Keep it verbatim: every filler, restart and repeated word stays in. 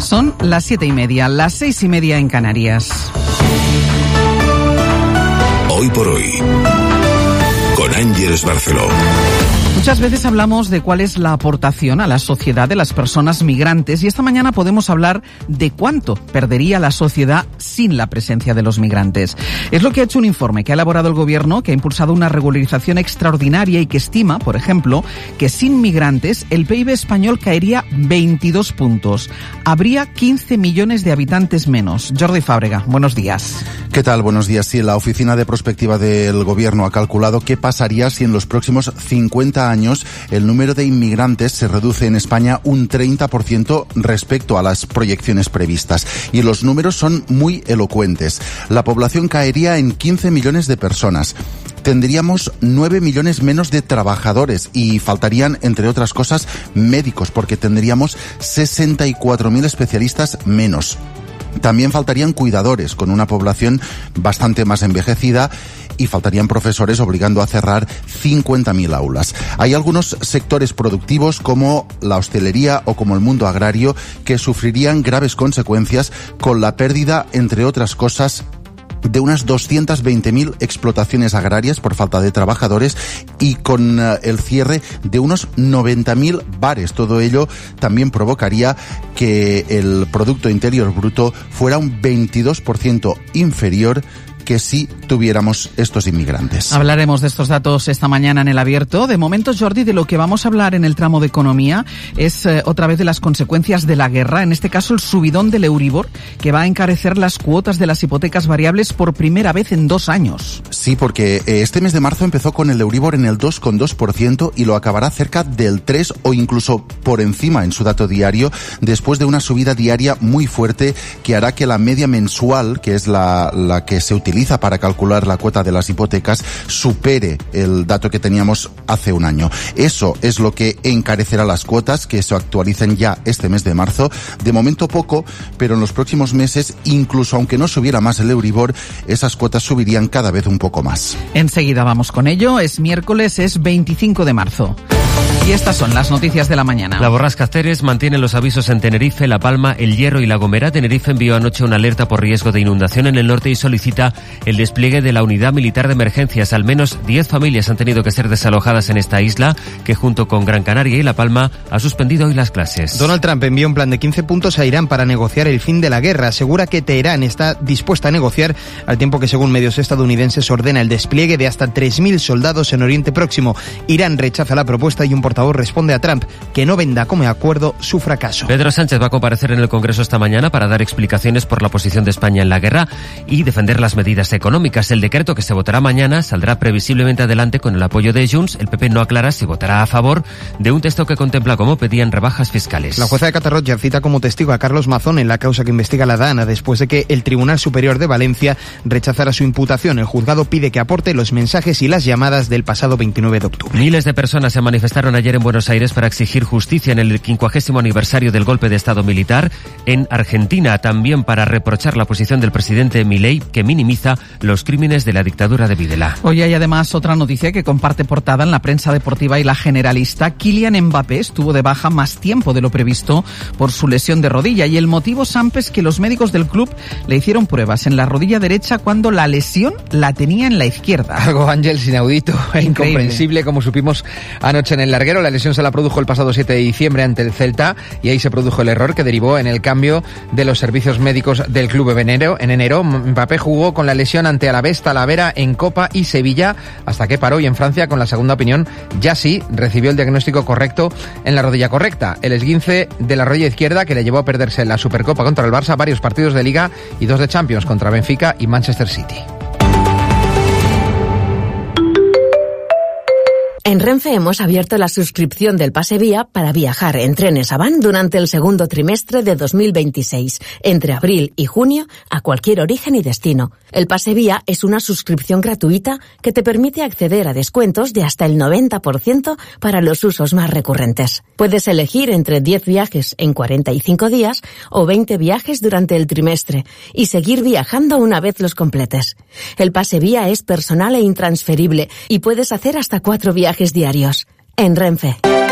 Son las siete y media, las seis y media en Canarias. Hoy por hoy, con Ángeles Barceló. Muchas veces hablamos de cuál es la aportación a la sociedad de las personas migrantes y esta mañana podemos hablar de cuánto perdería la sociedad sin la presencia de los migrantes. Es lo que ha hecho un informe que ha elaborado el Gobierno, que ha impulsado una regularización extraordinaria y que estima, por ejemplo, que sin migrantes el P I B español caería veintidós puntos. Habría quince millones de habitantes menos. Jordi Fábrega, buenos días. ¿Qué tal? Buenos días. Sí, la Oficina de Prospectiva del Gobierno ha calculado qué pasaría si en los próximos cincuenta años el número de inmigrantes se reduce en España un treinta por ciento respecto a las proyecciones previstas. Y los números son muy elocuentes. La población caería en quince millones de personas. Tendríamos nueve millones menos de trabajadores y faltarían, entre otras cosas, médicos, porque tendríamos sesenta y cuatro mil especialistas menos. También faltarían cuidadores, con una población bastante más envejecida, y faltarían profesores, obligando a cerrar cincuenta mil aulas. Hay algunos sectores productivos, como la hostelería o como el mundo agrario, que sufrirían graves consecuencias con la pérdida, entre otras cosas, de unas doscientas veinte mil explotaciones agrarias por falta de trabajadores y con uh, el cierre de unos noventa mil bares. Todo ello también provocaría que el Producto Interior Bruto fuera un veintidós por ciento inferior que si tuviéramos estos inmigrantes. Hablaremos de estos datos esta mañana en El Abierto. De momento, Jordi, de lo que vamos a hablar en el tramo de economía es eh, otra vez de las consecuencias de la guerra, en este caso el subidón del Euribor, que va a encarecer las cuotas de las hipotecas variables por primera vez en dos años. Sí, porque eh, este mes de marzo empezó con el Euribor en el dos coma dos por ciento y lo acabará cerca del tres por ciento o incluso por encima en su dato diario, después de una subida diaria muy fuerte que hará que la media mensual, que es la, la que se utiliza para calcular la cuota de las hipotecas, supere el dato que teníamos hace un año. Eso es lo que encarecerá las cuotas, que se actualicen ya este mes de marzo. De momento poco, pero en los próximos meses, incluso aunque no subiera más el Euribor, esas cuotas subirían cada vez un poco más. Enseguida vamos con ello. Es miércoles, es veinticinco de marzo. Y estas son las noticias de la mañana. La borrasca Ceres mantiene los avisos en Tenerife, La Palma, El Hierro y La Gomera. Tenerife envió anoche una alerta por riesgo de inundación en el norte y solicita el despliegue de la Unidad Militar de Emergencias. Al menos diez familias han tenido que ser desalojadas en esta isla, que junto con Gran Canaria y La Palma ha suspendido hoy las clases. Donald Trump envió un plan de quince puntos a Irán para negociar el fin de la guerra. Asegura que Teherán está dispuesta a negociar, al tiempo que, según medios estadounidenses, ordena el despliegue de hasta tres mil soldados en Oriente Próximo. Irán rechaza la propuesta y un portavoz responde a Trump que no venda como acuerdo su fracaso. Pedro Sánchez va a comparecer en el Congreso esta mañana para dar explicaciones por la posición de España en la guerra y defender las medidas económicas. El decreto que se votará mañana saldrá previsiblemente adelante con el apoyo de Junts. El P P no aclara si votará a favor de un texto que contempla, como pedían, rebajas fiscales. La jueza de Catarroja cita como testigo a Carlos Mazón en la causa que investiga la DANA después de que el Tribunal Superior de Valencia rechazara su imputación. El juzgado pide que aporte los mensajes y las llamadas del pasado veintinueve de octubre. Miles de personas se manifestaron ayer en Buenos Aires para exigir justicia en el quincuagésimo aniversario del golpe de Estado militar en Argentina, también para reprochar la posición del presidente Milei, que minimiza los crímenes de la dictadura de Videla. Hoy hay además otra noticia que comparte portada en la prensa deportiva y la generalista. Kylian Mbappé estuvo de baja más tiempo de lo previsto por su lesión de rodilla y el motivo, Samp, es que los médicos del club le hicieron pruebas en la rodilla derecha cuando la lesión la tenía en la izquierda. Algo, Ángels, inaudito e incomprensible, como supimos anoche en el larguero. La lesión se la produjo el pasado siete de diciembre ante el Celta y ahí se produjo el error que derivó en el cambio de los servicios médicos del club en enero. En enero, Mbappé jugó con la lesión ante Alavés, Talavera en Copa y Sevilla, hasta que paró, y en Francia, con la segunda opinión, ya sí recibió el diagnóstico correcto en la rodilla correcta. El esguince de la rodilla izquierda que le llevó a perderse la Supercopa contra el Barça, varios partidos de Liga y dos de Champions contra Benfica y Manchester City. En Renfe hemos abierto la suscripción del Pase Vía para viajar en trenes Avant durante el segundo trimestre de dos mil veintiséis, entre abril y junio, a cualquier origen y destino. El Pase Vía es una suscripción gratuita que te permite acceder a descuentos de hasta el noventa por ciento para los usos más recurrentes. Puedes elegir entre diez viajes en cuarenta y cinco días o veinte viajes durante el trimestre y seguir viajando una vez los completes. El Pase Vía es personal e intransferible y puedes hacer hasta cuatro viajes diarios. En Renfe.